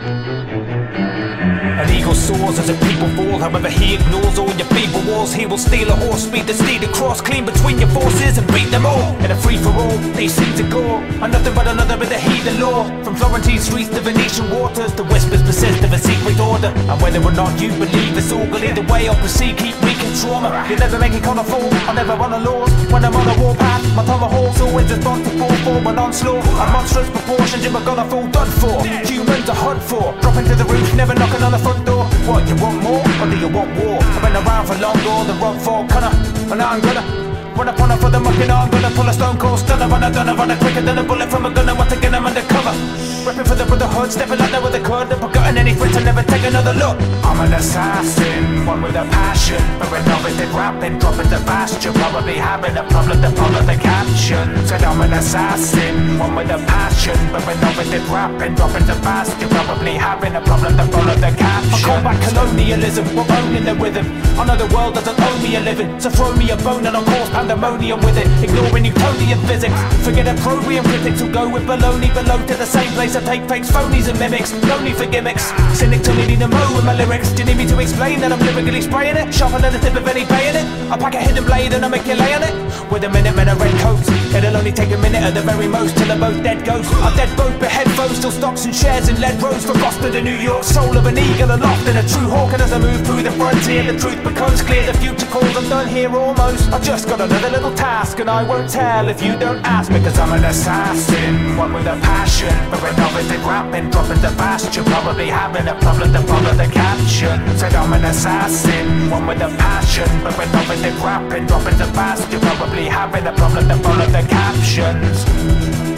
An eagle soars as a people fall. However, he ignores all your feeble walls. He will steal a horse, speed the steed across, clean between your forces and beat them all. In a free-for-all, they seem to gore, and nothing but another with the heathen law. From Florentine streets to Venetian waters, the whispers persist of a secret order. And whether or not you believe it's all good, either way I'll proceed, keep wreaking trauma. You'll never make it colourful, I'll never run a laws. When I'm on a warpath, my tomahawk's always responsible for an onslaught. A monstrous proportions, you're gonna fall done for. Human to hunt for, dropping to the roof, never knocking on the front door. What, you want more, or do you want war? I've been around for long, or the rug for cunner, and now I'm gonna run upon her for the mucking. I'm gonna pull a stone cold stunner, run a quicker than a bullet from a gunner. Once again I'm undercover, repping for the brotherhood, stepping out there with a cud. Never forgotten any threats, I never take another look. I'm an assassin, one with a passion, for an innovative rapping, dropping the bastion. Probably having a problem to follow the caption. Said I'm an assassin, one with a passion, for innovative rapping, dropping the bastion. Probably having a problem to follow the caption. I combat colonialism, we're owning the rhythm. I know the world doesn't owe me a living, so throw me a bone and I'll cause pandemonium with it. Ignoring Newtonian physics, forget opprobrium critics who go with baloney below to the same place. I take fakes, phonies and mimics, no need for gimmicks. Cynic to needing a mo with my lyrics. Do you need me to explain that I'm lyrically spraying it? Sharper than the tip of any bayonet. I pack a hidden blade and I make you lay on it. With a minute men and red coats, it'll only take a minute at the very most till they're both dead ghosts. Our dead both behead foes, still stocks and shares in lead roads. From Boston to New York, soul of an eagle aloft and a true hawk. And as I move through the frontier, the truth becomes clear. The future calls, I'm done here almost. I just got another little task and I won't tell if you don't ask. Because I'm an assassin, one with a passion, for innovative rapping, dropping the bastion. Probably having a problem to follow the caption. Said I'm an assassin, one with a passion, for innovative rapping, dropping the bastion. Probably having a problem to follow the captions.